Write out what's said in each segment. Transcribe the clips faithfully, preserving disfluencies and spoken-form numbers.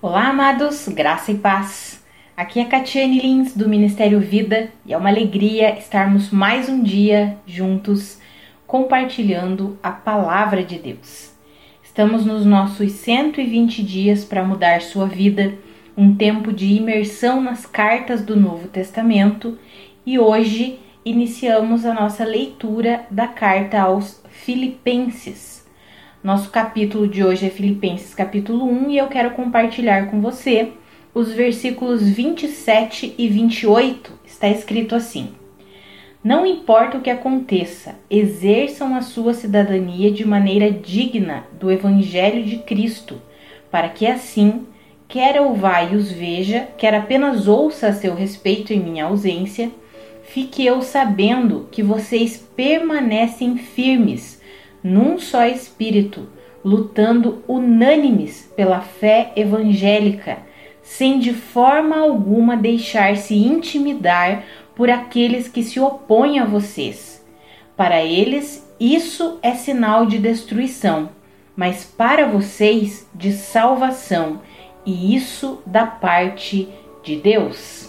Olá, amados, graça e paz. Aqui é Catiane Lins, do Ministério Vida, e é uma alegria estarmos mais um dia juntos compartilhando a Palavra de Deus. Estamos nos nossos cento e vinte dias para mudar sua vida, um tempo de imersão nas cartas do Novo Testamento, e hoje iniciamos a nossa leitura da carta aos Filipenses. Nosso capítulo de hoje é Filipenses capítulo um e eu quero compartilhar com você os versículos vinte e sete e vinte e oito. Está escrito assim: Não importa o que aconteça, exerçam a sua cidadania de maneira digna do Evangelho de Cristo, para que assim, quer eu vá e os veja, quer apenas ouça a seu respeito em minha ausência, fique eu sabendo que vocês permanecem firmes num só espírito, lutando unânimes pela fé evangélica, sem de forma alguma deixar-se intimidar por aqueles que se opõem a vocês. Para eles, isso é sinal de destruição, mas para vocês, de salvação, e isso da parte de Deus.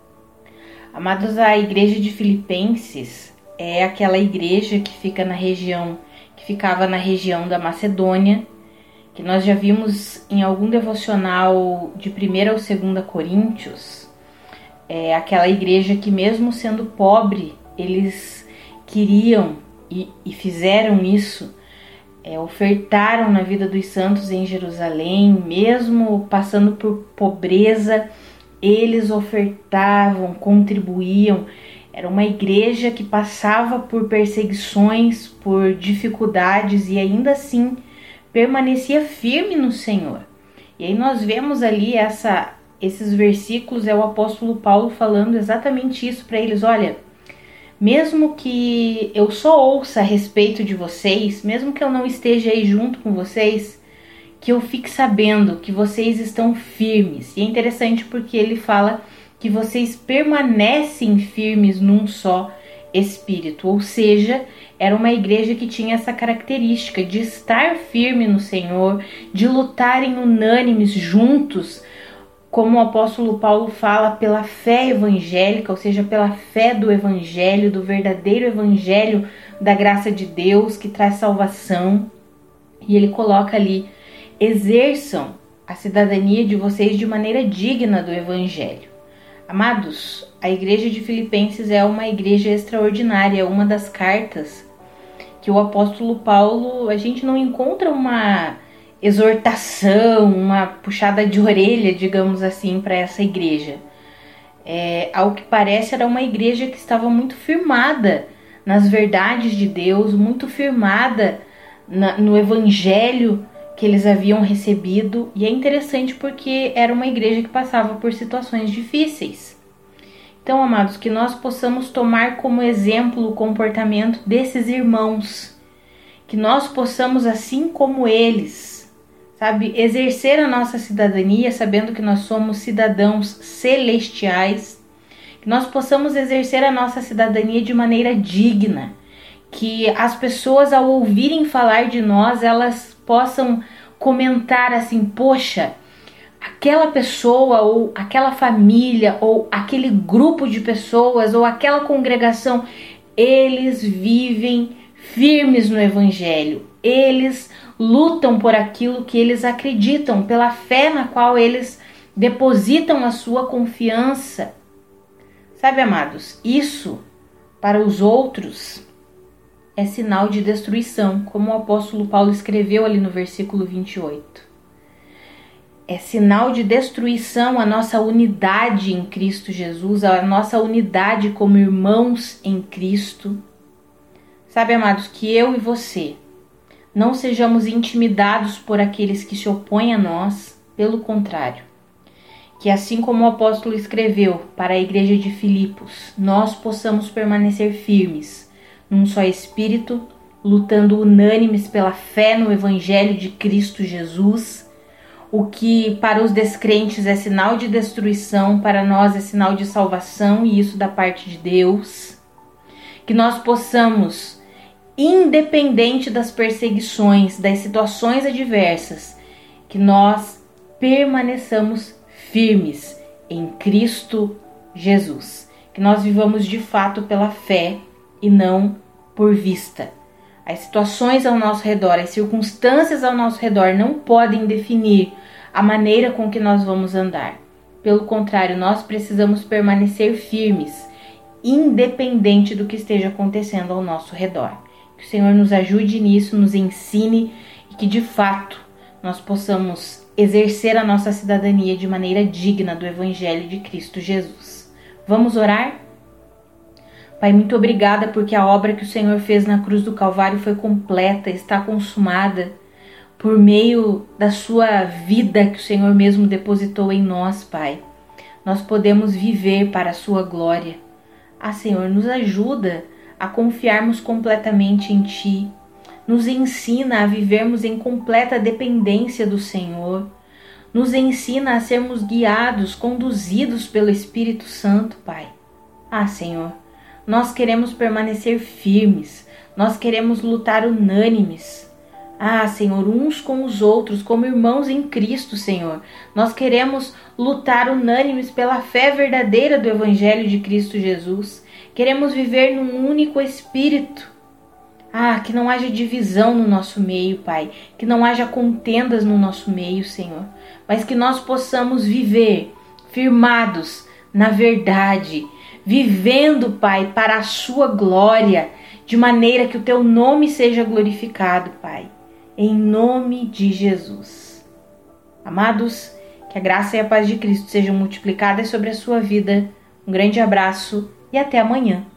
Amados, a igreja de Filipenses é aquela igreja que fica na região que ficava na região da Macedônia, que nós já vimos em algum devocional de primeira ou segunda Coríntios. É aquela igreja que, mesmo sendo pobre, eles queriam e, e fizeram isso, é, ofertaram na vida dos santos em Jerusalém, mesmo passando por pobreza, eles ofertavam, contribuíam. Era uma igreja que passava por perseguições, por dificuldades e ainda assim permanecia firme no Senhor. E aí nós vemos ali essa, esses versículos, é o apóstolo Paulo falando exatamente isso para eles. Olha, mesmo que eu só ouça a respeito de vocês, mesmo que eu não esteja aí junto com vocês, que eu fique sabendo que vocês estão firmes. E é interessante porque ele fala que vocês permanecem firmes num só espírito, ou seja, era uma igreja que tinha essa característica de estar firme no Senhor, de lutarem unânimes juntos, como o apóstolo Paulo fala, pela fé evangélica, ou seja, pela fé do evangelho, do verdadeiro evangelho da graça de Deus que traz salvação. E ele coloca ali: exerçam a cidadania de vocês de maneira digna do evangelho. Amados, a igreja de Filipenses é uma igreja extraordinária, uma das cartas que o apóstolo Paulo, a gente não encontra uma exortação, uma puxada de orelha, digamos assim, para essa igreja. É, ao que parece, era uma igreja que estava muito firmada nas verdades de Deus, muito firmada na, no evangelho que eles haviam recebido, e é interessante porque era uma igreja que passava por situações difíceis. Então, amados, que nós possamos tomar como exemplo o comportamento desses irmãos, que nós possamos, assim como eles, sabe, exercer a nossa cidadania, sabendo que nós somos cidadãos celestiais, que nós possamos exercer a nossa cidadania de maneira digna, que as pessoas, ao ouvirem falar de nós, elas possam comentar assim: poxa, aquela pessoa ou aquela família ou aquele grupo de pessoas ou aquela congregação, eles vivem firmes no evangelho, eles lutam por aquilo que eles acreditam, pela fé na qual eles depositam a sua confiança. Sabe, amados, isso para os outros é sinal de destruição, como o apóstolo Paulo escreveu ali no versículo vinte e oito. É sinal de destruição a nossa unidade em Cristo Jesus, a nossa unidade como irmãos em Cristo. Sabe, amados, que eu e você não sejamos intimidados por aqueles que se opõem a nós, pelo contrário. Que assim como o apóstolo escreveu para a igreja de Filipos, nós possamos permanecer firmes num só espírito, lutando unânimes pela fé no evangelho de Cristo Jesus. O que para os descrentes é sinal de destruição, para nós é sinal de salvação, e isso da parte de Deus. Que nós possamos, independente das perseguições, das situações adversas, que nós permaneçamos firmes em Cristo Jesus. Que nós vivamos de fato pela fé e não por vista. As situações ao nosso redor, as circunstâncias ao nosso redor não podem definir a maneira com que nós vamos andar. Pelo contrário, nós precisamos permanecer firmes, independente do que esteja acontecendo ao nosso redor. Que o Senhor nos ajude nisso, nos ensine e que de fato nós possamos exercer a nossa cidadania de maneira digna do Evangelho de Cristo Jesus. Vamos orar? Pai, muito obrigada porque a obra que o Senhor fez na cruz do Calvário foi completa, está consumada por meio da sua vida que o Senhor mesmo depositou em nós, Pai. Nós podemos viver para a sua glória. Ah, Senhor, nos ajuda a confiarmos completamente em Ti. Nos ensina a vivermos em completa dependência do Senhor. Nos ensina a sermos guiados, conduzidos pelo Espírito Santo, Pai. Ah, Senhor, nós queremos permanecer firmes. Nós queremos lutar unânimes. Ah, Senhor, uns com os outros, como irmãos em Cristo, Senhor. Nós queremos lutar unânimes pela fé verdadeira do Evangelho de Cristo Jesus. Queremos viver num único Espírito. Ah, que não haja divisão no nosso meio, Pai. Que não haja contendas no nosso meio, Senhor. Mas que nós possamos viver firmados na verdade. Vivendo, Pai, para a Sua glória. De maneira que o Teu nome seja glorificado, Pai. Em nome de Jesus. Amados, que a graça e a paz de Cristo sejam multiplicadas sobre a sua vida. Um grande abraço e até amanhã.